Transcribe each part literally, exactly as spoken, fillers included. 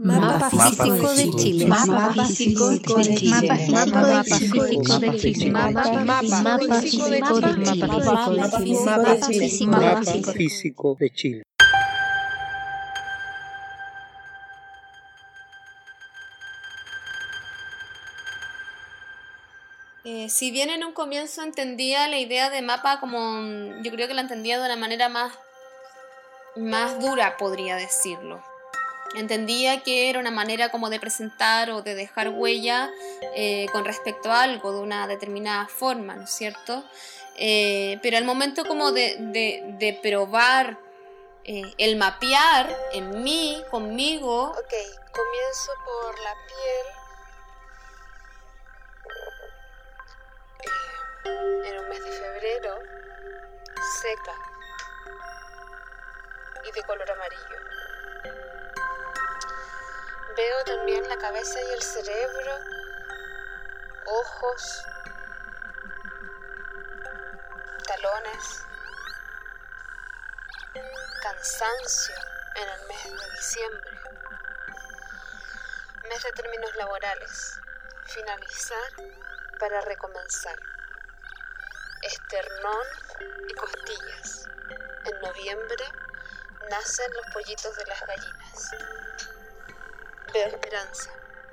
Mapa Físico de Chile. Mapa Físico de Chile. Mapa Físico de Chile. Mapa Físico de Chile. Mapa Físico de Chile. Eh, si bien en un comienzo entendía la idea de mapa como, yo creo que la entendía de una manera más, más dura, podría decirlo. Entendía que era una manera como de presentar o de dejar huella eh, con respecto a algo de una determinada forma, ¿no es cierto? Eh, pero al momento como de, de, de probar eh, el mapear en mí, conmigo... Ok, comienzo por la piel. Eh, en un mes de febrero, seca y de color amarillo. Veo también la cabeza y el cerebro, ojos, talones, cansancio en el mes de diciembre, mes de términos laborales, finalizar para recomenzar, esternón y costillas. En noviembre nacen los pollitos de las gallinas. Veo esperanza.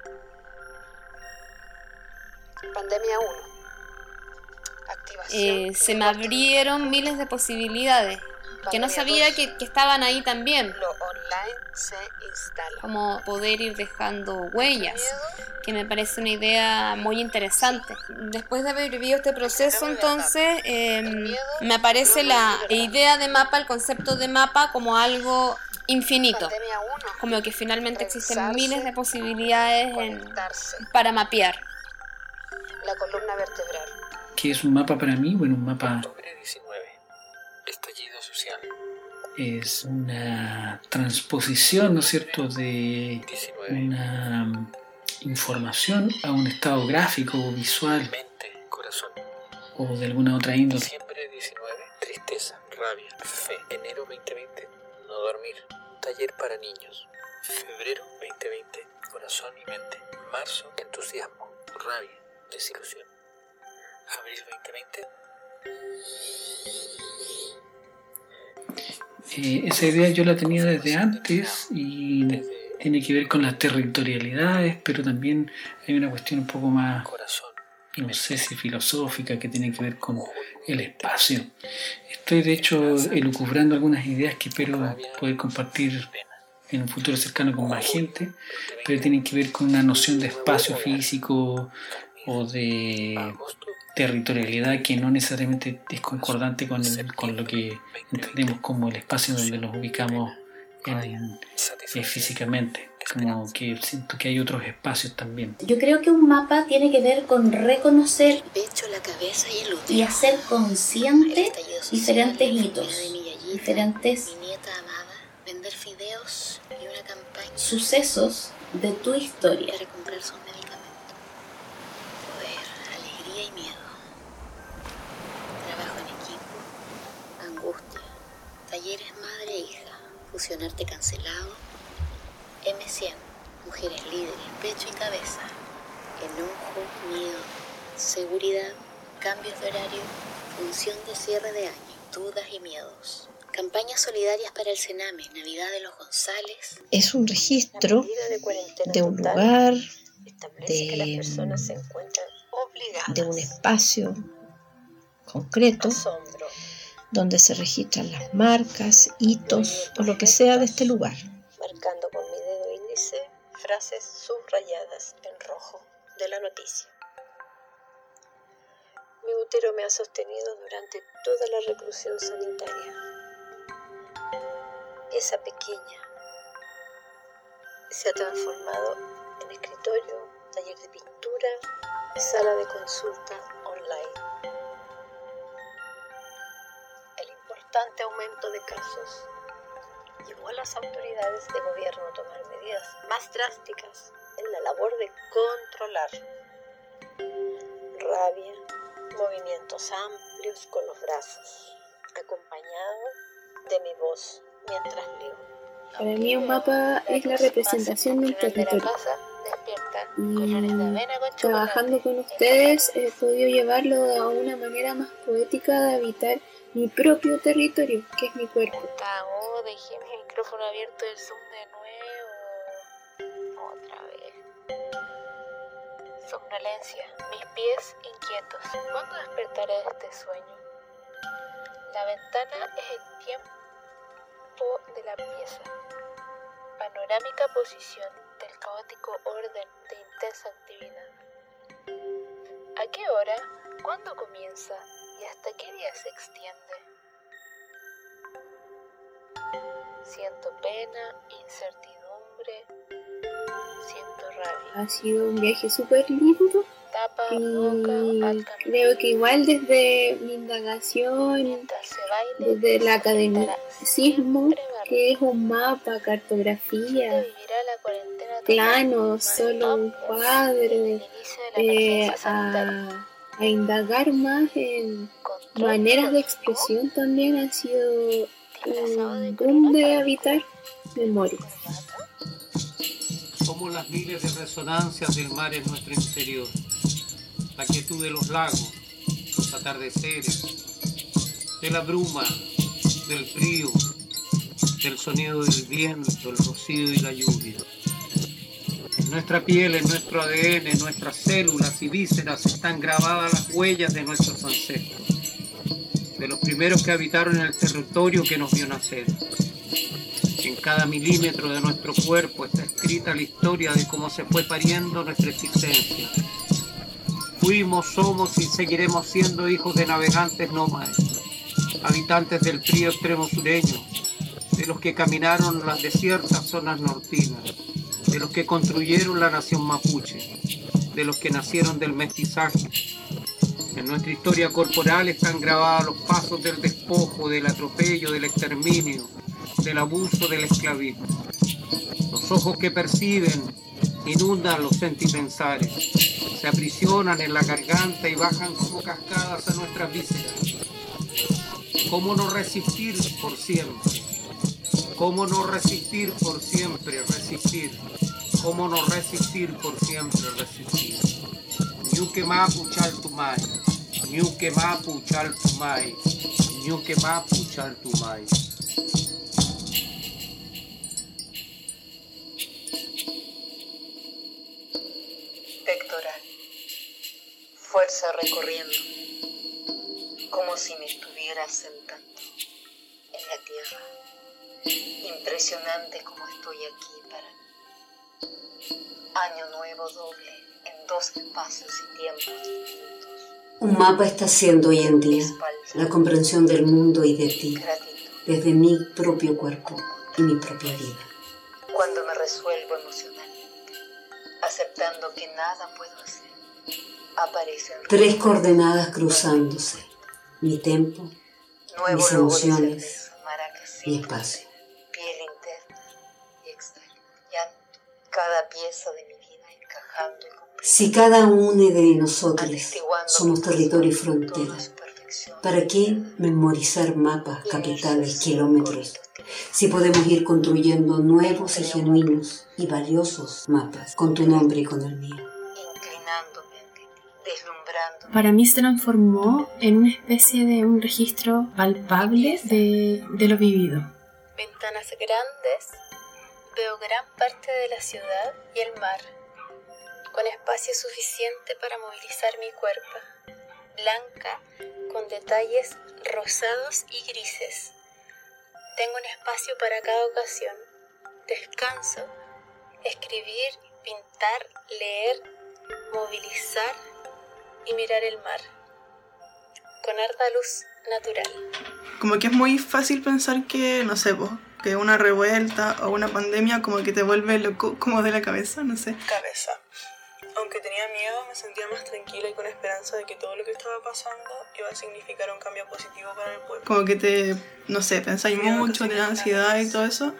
Pandemia uno. Activación. Eh, se me abrieron miles de posibilidades que no sabía que, que estaban ahí también. Lo online se instala. Como poder ir dejando huellas, que me parece una idea muy interesante. Después de haber vivido este proceso, entonces, eh, me aparece la idea de mapa, el concepto de mapa como algo infinito. Como que finalmente existen miles de posibilidades en, para mapear. La columna vertebral. ¿Qué es un mapa para mí? Bueno, un mapa octubre diecinueve. Estallido social. Es una transposición, ¿no es cierto?, de diecinueve. Una información a un estado gráfico o visual. Mente, corazón. O de alguna otra índole. Diciembre diecinueve. Tristeza, rabia, fe. Enero veinte veinte. No dormir. Taller para niños. Febrero veinte veinte. Corazón y mente. Marzo, entusiasmo, rabia, desilusión. Abril veinte veinte. Eh, esa idea yo la tenía desde antes y tiene que ver con las territorialidades, pero también hay una cuestión un poco más, no sé si filosófica, que tiene que ver con el espacio. Estoy de hecho elucubrando algunas ideas que espero poder compartir en un futuro cercano con más gente, pero tienen que ver con una noción de espacio físico o de territorialidad que no necesariamente es concordante con, el, con lo que entendemos como el espacio donde nos ubicamos en, eh, físicamente. Como que siento que hay otros espacios también. Yo creo que un mapa tiene que ver con reconocer el pecho, la cabeza y el útero. Y hacer consciente diferentes hitos, diferentes mi nieta amada, vender fideos y una campaña, sucesos de tu historia. Para comprar sus medicamentos. Poder, alegría y miedo. Trabajo en equipo, angustia, talleres madre e hija, fusionarte cancelado, eme cien, mujeres líderes, pecho y cabeza, enojo, miedo, seguridad, cambios de horario, función de cierre de año, dudas y miedos. Campañas solidarias para el Sename, Navidad de los González. Es un registro de, de un lugar, de, que las personas se encuentran obligadas, de un espacio concreto, asombro, donde se registran las marcas, hitos o lo que sea de este lugar. Marcando con mi dedo índice frases subrayadas en rojo de la noticia. Mi útero me ha sostenido durante toda la reclusión sanitaria. Esa pequeña se ha transformado en escritorio, taller de pintura y sala de consulta online. El importante aumento de casos llevó a las autoridades de gobierno a tomar medidas más drásticas en la labor de controlar. Rabia, movimientos amplios con los brazos, acompañado de mi voz mientras leo. Para mí un mapa es la representación del territorio. Y trabajando con ustedes he podido llevarlo a una manera más poética de habitar mi propio territorio, que es mi cuerpo. Oh, dejé mi micrófono abierto del Zoom de nuevo. Otra vez. Somnolencia, mis pies inquietos. ¿Cuándo despertaré de este sueño? La ventana es el tiempo de la pieza. Panorámica posición del caótico orden de intensa actividad. ¿A qué hora? ¿Cuándo comienza? ¿Y hasta qué día se extiende? Siento pena, incertidumbre, siento rabia. Ha sido un viaje súper lindo. Tapa, y boca, creo que igual desde mi indagación, desde el academicismo, que es un mapa, cartografía, plano, solo un cuadro, eh, a, a indagar más en maneras de expresión también ha sido un boom de habitar memorias. Somos las miles de resonancias del mar en nuestro interior, la quietud de los lagos, los atardeceres, de la bruma, del frío, del sonido del viento, el rocío y la lluvia. En nuestra piel, en nuestro A D N, en nuestras células y vísceras están grabadas las huellas de nuestros ancestros, de los primeros que habitaron el territorio que nos vio nacer. En cada milímetro de nuestro cuerpo está escrita la historia de cómo se fue pariendo nuestra existencia. Fuimos, somos y seguiremos siendo hijos de navegantes nómades, habitantes del frío extremo sureño, de los que caminaron las desiertas zonas nortinas, de los que construyeron la nación mapuche, de los que nacieron del mestizaje. En nuestra historia corporal están grabados los pasos del despojo, del atropello, del exterminio, del abuso, del esclavismo. Los ojos que perciben inundan los sentipensares, se aprisionan en la garganta y bajan como cascadas a nuestras vísceras. ¿Cómo no resistir por siempre? ¿Cómo no resistir por siempre? Resistir. ¿Cómo no resistir por siempre? Resistir. Ñuque mapu chaltumay, ñuque mapu chaltumay, ñuque mapu chaltumay. Pectoral. Fuerza recorriendo, como si me estuviera sentando en la tierra. Impresionante como estoy aquí para mí. Año nuevo doble en dos espacios y tiempos distintos. Un mapa está siendo hoy en día la comprensión del mundo y de ti, desde mi propio cuerpo y mi propia vida. Cuando me resuelvo emocionalmente, aceptando que nada puedo hacer, aparecen tres coordenadas cruzándose: mi tempo, nuevo mis emociones, maracas, mi espacio. Piel interna y externa, llanto, cada pieza de mi vida encajando y cumpliendo. Si cada uno de nosotros somos territorio y frontera, ¿para qué memorizar mapas, capitales, kilómetros? Si podemos ir construyendo nuevos y genuinos y valiosos mapas con tu nombre y con el mío. Inclinándome ante ti, deslumbrando. Para mí se transformó en una especie de un registro palpable de, de lo vivido. Ventanas grandes, veo gran parte de la ciudad y el mar, con espacio suficiente para movilizar mi cuerpo, blanca, con detalles rosados y grises. Tengo un espacio para cada ocasión. Descanso, escribir, pintar, leer, movilizar y mirar el mar, con harta luz natural. Como que es muy fácil pensar que, no sé, pues, que una revuelta o una pandemia como que te vuelve loco, como de la cabeza, no sé. Cabeza. Aunque tenía miedo, me sentía más tranquila y con esperanza de que todo lo que estaba pasando iba a significar un cambio positivo para el pueblo. Como que te, no sé, pensáis mucho, te da ansiedad y todo eso.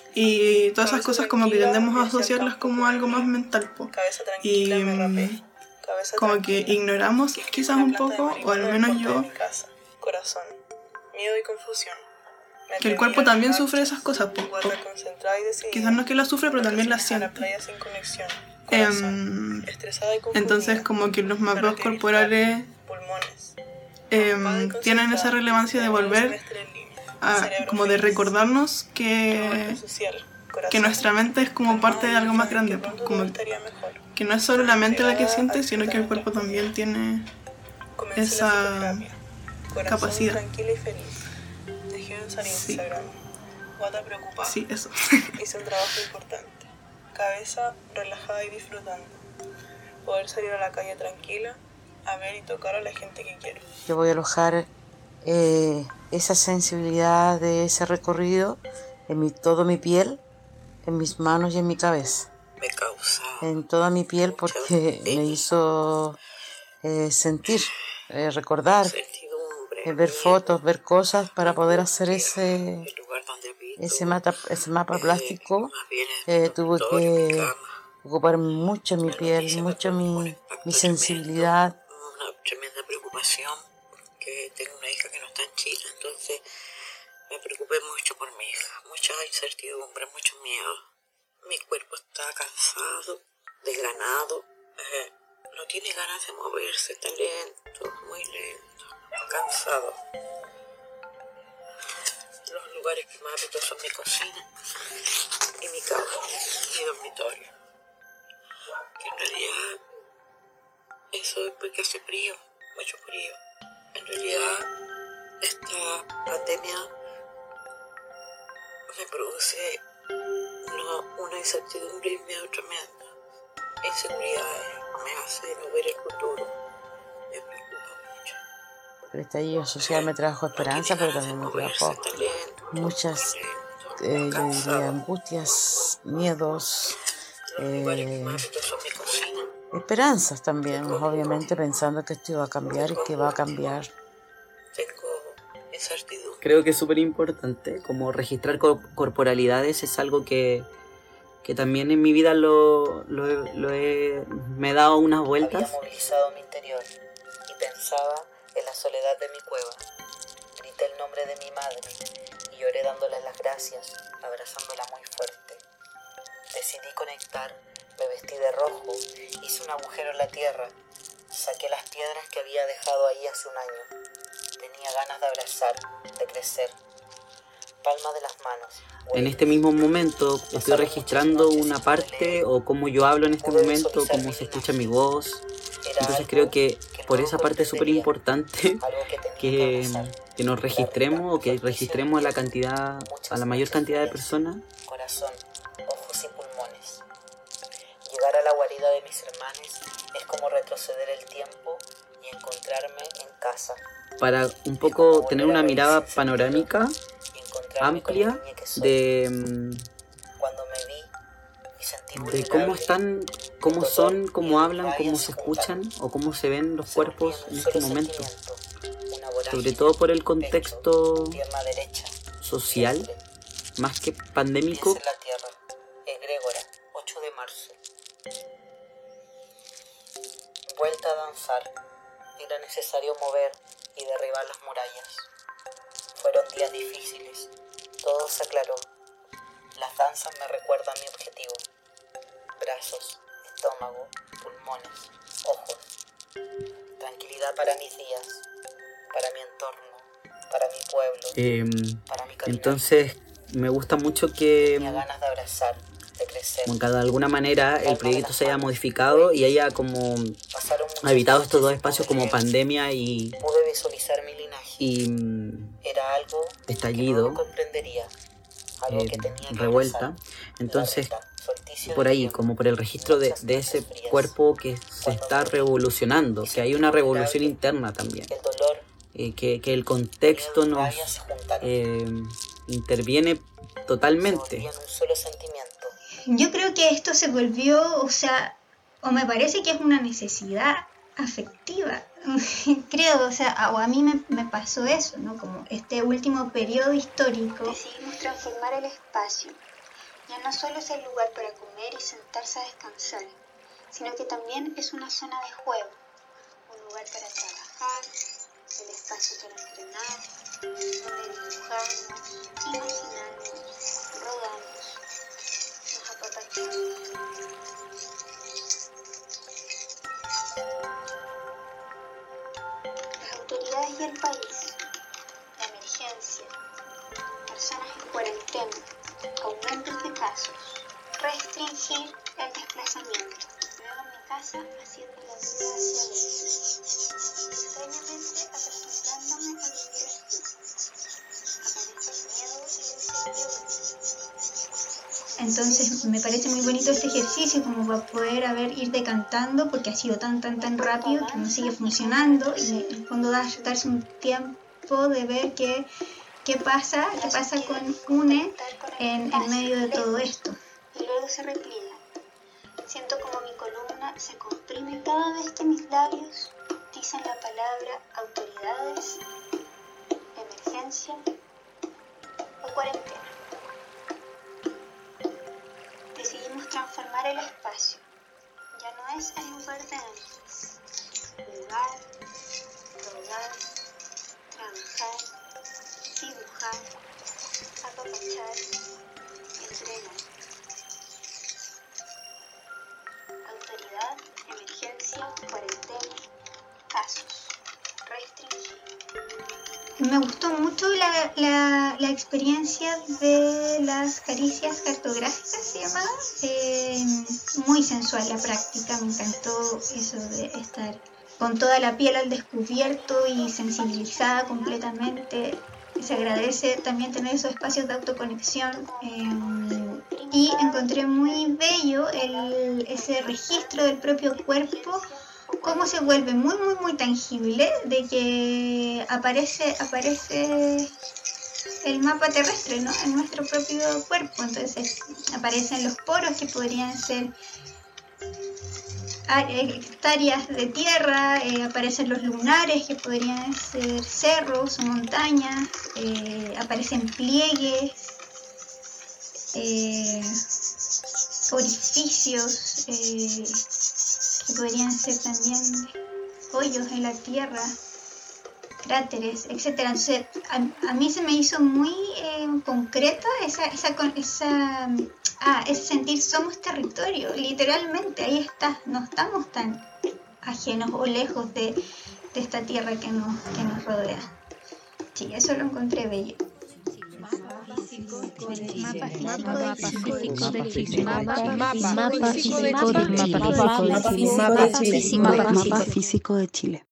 Y todas esas cosas como que tendemos a asociarlas como algo más mental, po. Cabeza tranquila, y me rapé. Cabeza como que ignoramos quizás un poco, o al menos yo. Corazón, miedo y confusión. que el cuerpo también sufre esas cosas. Po, po. Quizás no es que las sufre, pero también las siente. Um, entonces como que los mapas corporales um, tienen esa relevancia de volver a, como de recordarnos que, que nuestra mente es como parte de algo más grande, po, como que no es solo la mente la que siente, sino que el cuerpo también tiene esa capacidad. Sí. Guata preocupada. Sí, eso. Hice un trabajo importante. Cabeza relajada y disfrutando. Poder salir a la calle tranquila, a ver y tocar a la gente que quiero. Yo voy a alojar eh, esa sensibilidad de ese recorrido en mi, toda mi piel, en mis manos y en mi cabeza. Me causa en toda mi piel porque me hizo eh, sentir, eh, recordar, eh, ver fotos, ver cosas para poder hacer ese ese mapa, ese mapa plástico. Eh, tuve que ocupar mucho mi piel, mucho mi, mi sensibilidad. Una tremenda preocupación porque tengo una hija que no está en Chile, entonces me preocupé mucho por mi hija, mucha incertidumbre, mucho miedo. Mi cuerpo está cansado, desganado, eh, no tiene ganas de moverse, está lento, muy lento, cansado. Los lugares que más habito son mi cocina y mi cama, mi dormitorio. Que en realidad eso es porque hace frío, mucho frío. En realidad esta pandemia me produce una, una incertidumbre y miedo tremendo. Inseguridades, me hace no ver el futuro, me preocupa mucho. El estallido social me trajo esperanza, pero también me trajo muchas, eh, yo diría, angustias, miedos, eh, esperanzas también, obviamente pensando que esto iba a cambiar y que va a cambiar. Creo que es súper importante, como registrar co- corporalidades es algo que, que también en mi vida lo, lo, he, lo he, me he dado unas vueltas. Había movilizado mi interior y pensaba en la soledad de mi cueva. Grité el nombre de mi madre y lloré dándole las gracias, abrazándola muy fuerte. Decidí conectar, me vestí de rojo, hice un agujero en la tierra, saqué las piedras que había dejado ahí hace un año. Tenía ganas de abrazar, de crecer. Palma de las manos. En este mismo momento estoy registrando una parte o cómo yo hablo en este momento, cómo se escucha mi voz. Entonces creo que por esa parte es súper importante que, que nos registremos o que registremos a la cantidad, a la mayor cantidad de personas. Corazón, ojos y pulmones. Llegar a la guarida de mis hermanos es como retroceder el tiempo y encontrarme en casa. Para un poco tener una mirada panorámica amplia de, de cómo están, cómo son, cómo hablan, cómo se escuchan o cómo se ven los cuerpos en este momento. Sobre todo por el contexto social, más que pandémico. ocho de marzo. Vuelta a danzar. Era necesario mover y derribar las murallas. Fueron días difíciles. Todo se aclaró. Las danzas me recuerdan mi objetivo. Brazos, estómago, pulmones, ojos. Tranquilidad para mis días, para mi entorno, para mi pueblo, Eh, para mi caminar. entonces me gusta mucho que Tenía ganas de abrazar, de crecer. como que de alguna manera el proyecto se haya modificado y haya como habitado estos dos espacios como pandemia y, Pude visualizar mi linaje. y mm, Era algo estallido, comprendería. Algo eh, que tenía que revuelta. Entonces, por ahí, como por el registro de, de ese cuerpo que se está revolucionando, que hay una revolución interna también, eh, que, que el contexto nos eh, interviene totalmente. un solo sentimiento. Yo creo que esto se volvió, o sea, o me parece que es una necesidad afectiva. Creo, o sea, o a mí me, me pasó eso, ¿no? Como este último periodo histórico. Decidimos transformar el espacio. Ya no solo es el lugar para comer y sentarse a descansar, sino que también es una zona de juego, un lugar para trabajar, el espacio para entrenar, donde dibujamos, imaginamos, rodamos, nos apapachamos. Las autoridades y el país, la emergencia, personas en cuarentena, aumentos de casos, restringir el desplazamiento. Luego en mi casa haciendo la vida hacia adentro, extrañamente acostumbrándome a vivir así. Aparece el miedo y el incertidumbre. Entonces me parece muy bonito este ejercicio como para poder a ver, ir decantando, porque ha sido tan tan tan rápido que no sigue funcionando, y en el fondo darse un tiempo de ver qué, qué pasa, qué pasa con UNE en, en medio de todo esto. Y luego se repliega. Siento como mi columna se comprime cada vez que mis labios dicen la palabra autoridades, emergencia o cuarentena. Decidimos transformar el espacio. Ya no es el lugar de antes. Jugar, rodar, trabajar, dibujar, apapachar, entrenar. Autoridad, emergencia, cuarentena, casos, restringir. Me gustó mucho la, la, la experiencia de las caricias cartográficas, se llamaba. Eh, muy sensual la práctica, me encantó eso de estar con toda la piel al descubierto y sensibilizada completamente. Se agradece también tener esos espacios de autoconexión. Eh, y encontré muy bello el, ese registro del propio cuerpo, cómo se vuelve muy muy muy tangible, de que aparece aparece el mapa terrestre, ¿no?, en nuestro propio cuerpo. Entonces aparecen los poros que podrían ser hectáreas de tierra, eh, aparecen los lunares que podrían ser cerros o montañas, eh, aparecen pliegues, eh, orificios eh, que podrían ser también hoyos en la tierra, cráteres, etcétera. Entonces, a, a mí se me hizo muy eh, concreta esa, esa, esa, ah, ese sentir, somos territorio, literalmente, ahí está, no estamos tan ajenos o lejos de, de esta tierra que nos, que nos rodea. Sí, eso lo encontré bello. Mapa físico de Chile. Mapa físico de Chile. Mapa físico de Chile.